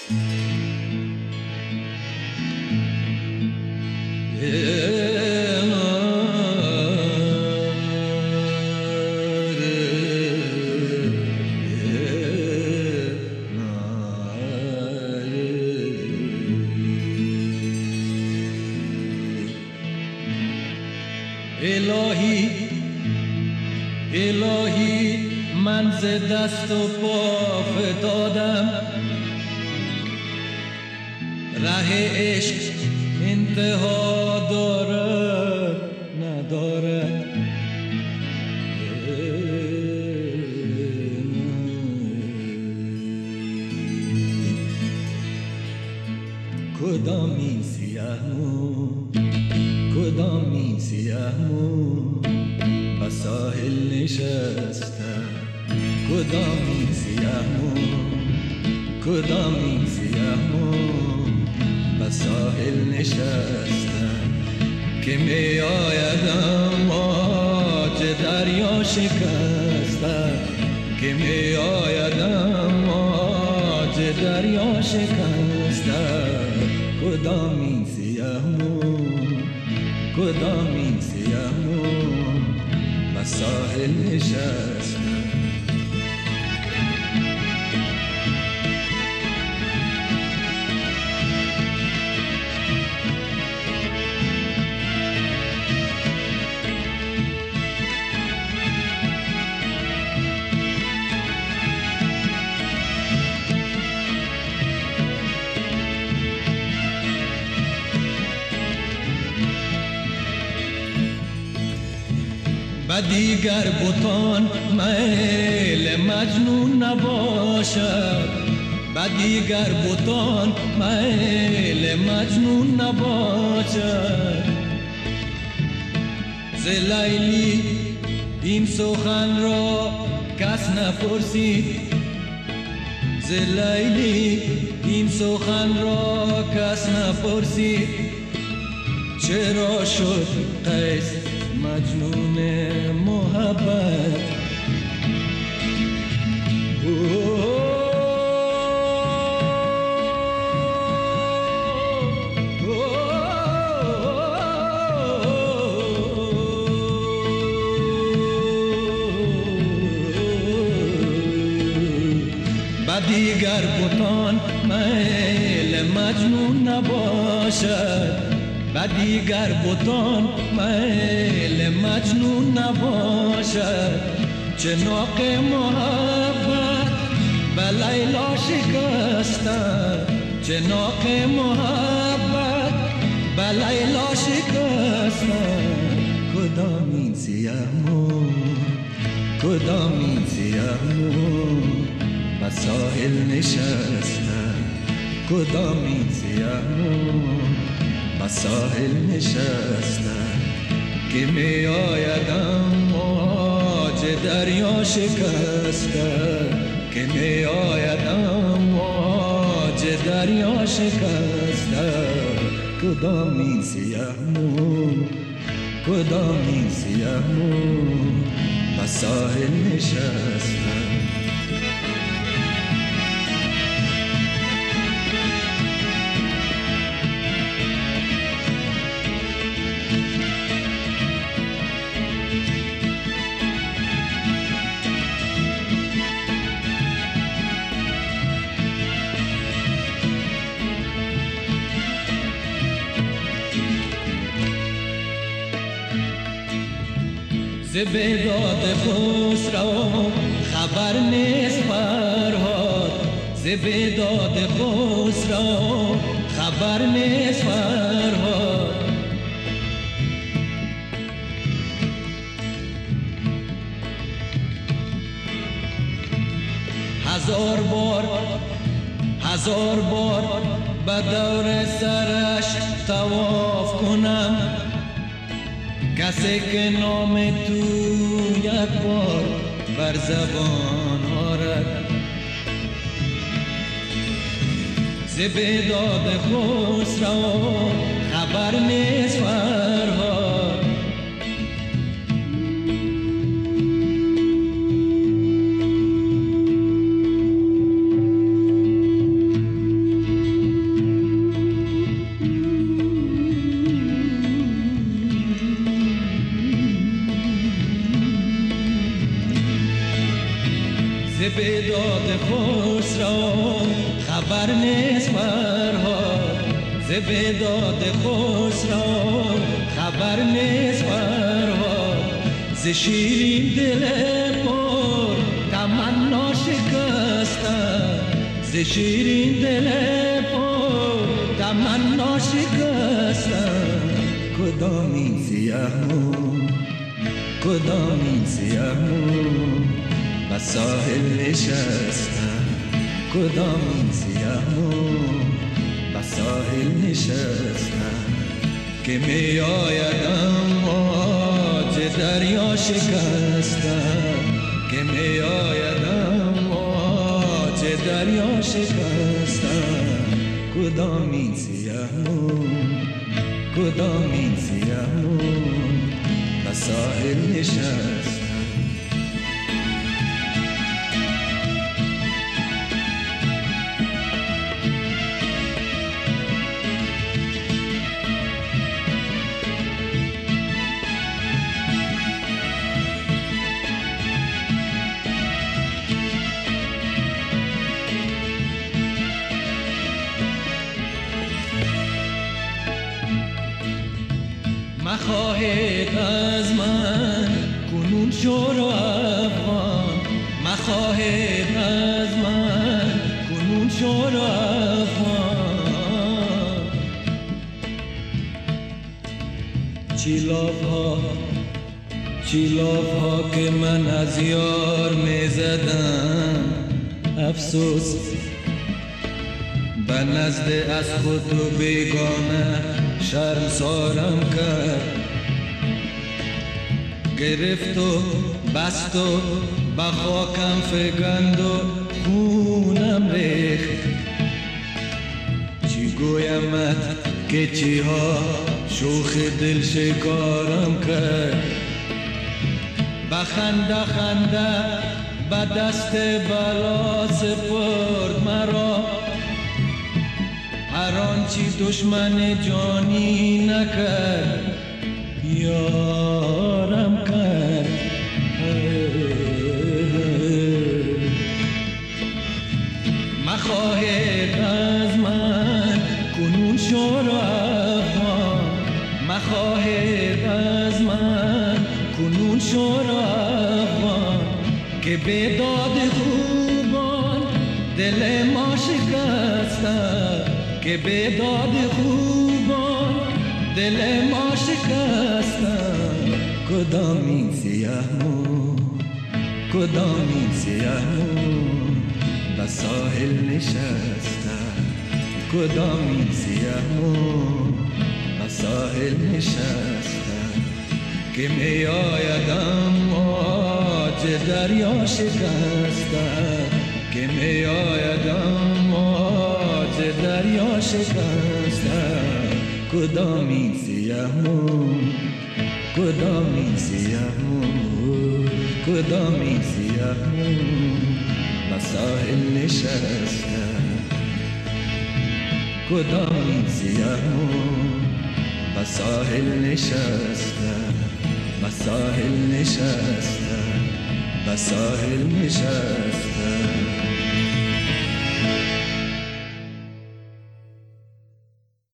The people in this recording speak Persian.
الهی الهی من ز دست و پا فتادم، ره عشق انتها دارد ندارد. کدام این سیاه مو، کدام این سیاه مو به ساحل نشسته، کدام این سیاه مو، کدام این سیاه مو به ساحل نشسته، که می آیدم موج دریا شکسته، که می آیدم موج دریا شکسته. کدام این سیاه مو، کدام این سیاه مو به ساحل نشسته. و دیگر بتان میل مجنون نباشد، و دیگر بتان میل مجنون نباشد. ز لیلی این سخن را کس نپرسید، ز لیلی این سخن را کس نپرسید. چرا شد قیس مجنون محبت؟ و دیگر بتان میل مجنون نباشد، و دیگر بتان میل مجنون نباشد. چناق محبت به لیلا شکستن، چناق محبت به لیلا شکستن. کدام این سیاه مو، کدام این سیاه مو به ساحل نشستن، کدام این سیاه مو به ساحل نشستن. که می آیدم موج دریا شکسته، که می آیدم موج دریا شکسته. کدام این سیاه مو، کدام این سیاه مو به ساحل نشستن. ز بیداد خسرو خبر نیست فرهاد، ز بیداد خسرو خبر نیست فرهاد. هزار بار به دور سرش طواف کنم، کسی که نام تو یک بار بر زبان آرد. ز بیداد خسرو خبر نیست فرهاد. خسرو خبر نیست فرهاد ز بیداد خسرو خبر نیست فرهاد ز شیرین دل پر تمنا شکسته ز شیرین دل پر تمنا شکسته کدام این سیاه‌مو کدام این سیاه‌مو به ساحل نشسته کدام این سیاه‌مو به ساحل نشسته که می آیدم موج دریا شکسته که می آیدم موج دریا شکسته کدام این سیاه‌مو کدام این سیاه‌مو به ساحل نشسته مخواهید از من کنون شور و افغان مخواهید از من کنون شور و افغان چیلاف ها که من از یار می زدم افسوس به نزد از خود و بیگانه شرمسارم کرد گرفت و بست و به خاکم فگند و خونم ریخت چی گویمت که چی ها شوخ دل شکارم کرد بخنده خنده به دست بلا سپرد مرا هر آنچی دشمن جانی نکرد یارم کرد مخواهید از من کنون شور و افغان مخواهید از من کنون شور و افغان که بیداد خوبان دل ما شکسته که بیداد خوبان دل ما شکسته کدام این سیاه‌مو کدام این سیاه‌مو به ساحل نشسته کدام این سیاه‌مو به ساحل نشسته که می آیدم موج دریا شکسته که می آیدم موج دریا شکسته کدام این سیاه‌مو کدام این سیاه‌مو کدام این سیاه‌مو به ساحل نشسته کدام این سیاه‌مو به ساحل نشسته به ساحل نشسته به ساحل نشسته